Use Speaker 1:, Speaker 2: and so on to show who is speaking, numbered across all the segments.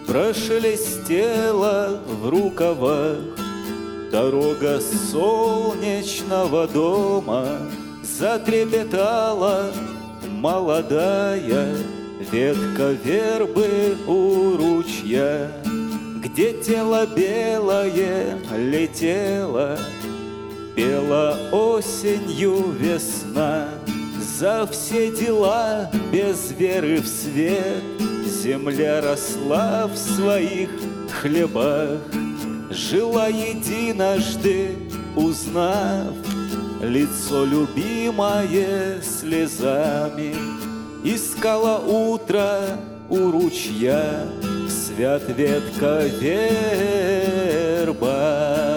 Speaker 1: Прошелестела в рукавах дорога солнечного дома, затрепетала молодая ветка вербы у ручья, где тело белое летело, пела осенью весна. За все дела без веры в свет земля росла в своих хлебах, жила единожды, узнав лицо любимое слезами, искала утро у ручья, свят ветка верба.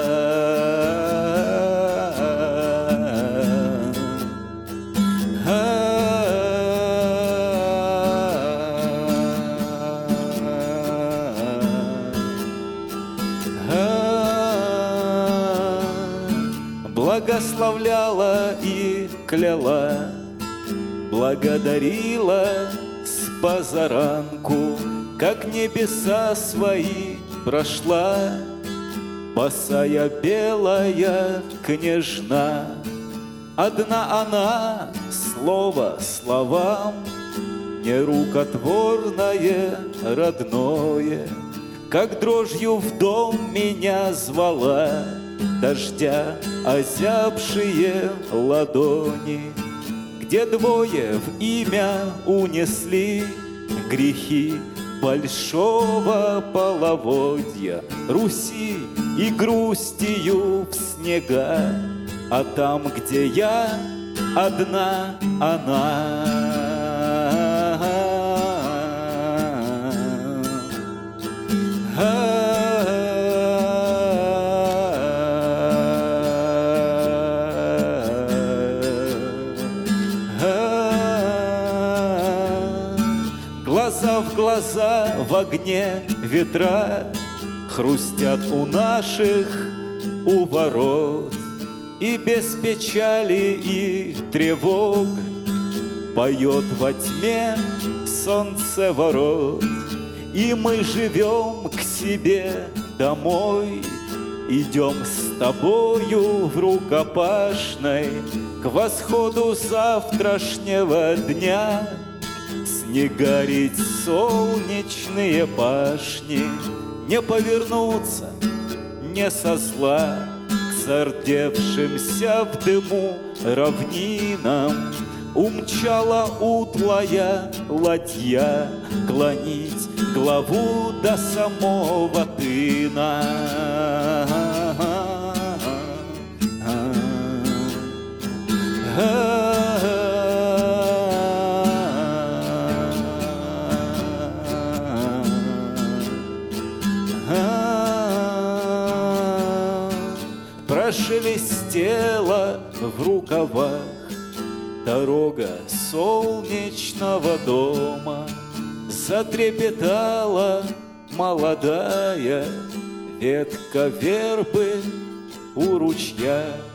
Speaker 1: Благословляла и кляла, благодарила с позаранку, как небеса свои прошла босая белая княжна. Одна она, слово словам, нерукотворное, родное, как дрожью в дом меня звала, дождя озябшие ладони, где двое в имя унесли грехи большого половодья Руси и грустью в снега. А там, где я, одна она. Глаза в глаза в огне ветра хрустят у наших у ворот, и без печали и тревог поет во тьме солнцеворот. И мы живем к себе домой, идем с тобою в рукопашной к восходу завтрашнего дня. Снега рить солнечные башни, не повернуться, не со зла к зардевшимся в дыму равнинам. Умчала утлая ладья клонить главу до самого тына. Прошелестела в рукавах дорога солнечного дома, затрепетала молодая ветка вербы у ручья.